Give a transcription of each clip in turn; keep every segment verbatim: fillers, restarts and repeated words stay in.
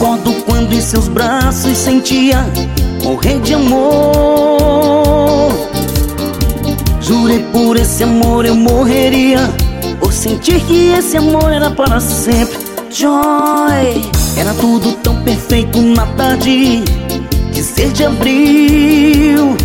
Recordo quando em seus braços sentia morrer de amor. Jurei por esse amor eu morreria, por sentir que esse amor era para sempre. Joy, era tudo tão perfeito na tarde de seis de abril.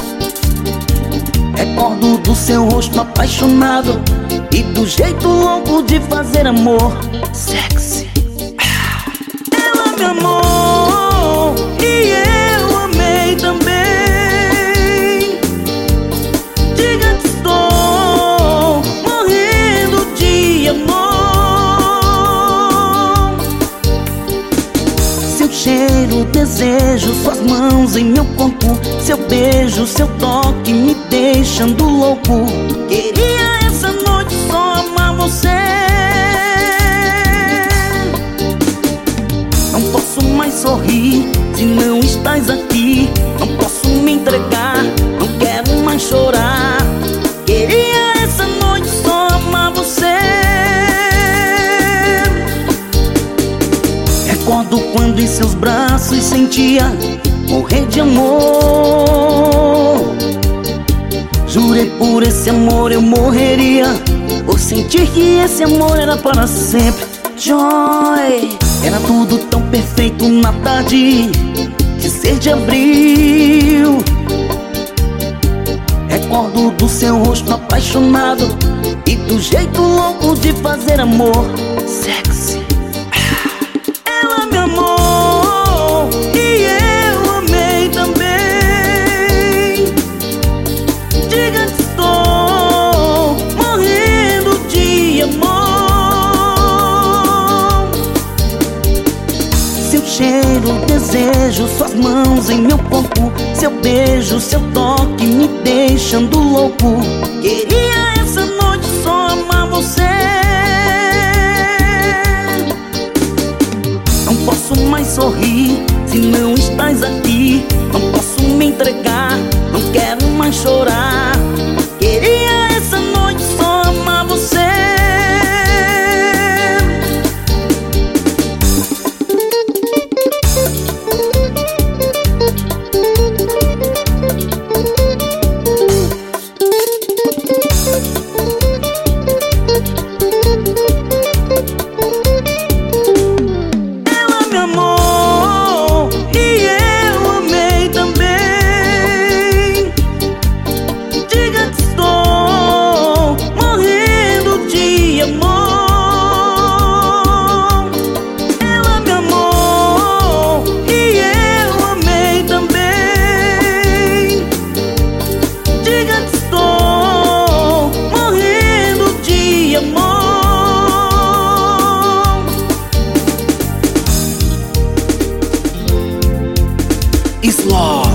Recordo do seu rosto apaixonado e do jeito louco de fazer amor. Sexy. Ela me amou e eu amei também. Diga que estou morrendo de amor. Seu cheiro, desejo, suas mãos em meu corpo, seu beijo, seu toque me deixando louco. Queria essa noite só amar você. Não posso mais sorrir se não estás aqui. Não posso me entregar, não quero mais chorar. Queria essa noite só amar você. Recordo quando em seus braços sentia morrer de amor. Jurei por esse amor eu morreria, por sentir que esse amor era para sempre. Joy, era tudo tão perfeito na tarde de seis de abril. Recordo do seu rosto apaixonado e do jeito louco de fazer amor. Sexy. Ela me amou e eu amei também. Diga que estou morrendo de amor. Seu cheiro, desejo, suas mãos em meu corpo, seu beijo, seu toque me deixando louco. Queria essa noite só amar você. Não posso mais sorrir se não estás aqui. Não posso me entregar, não quero mais chorar. Queria essa noite só amar você. Ela me amou e eu amei também. Diga que estou morrendo de amor. Ela me amou e eu amei também. Diga que estou morrendo de amor. Slow.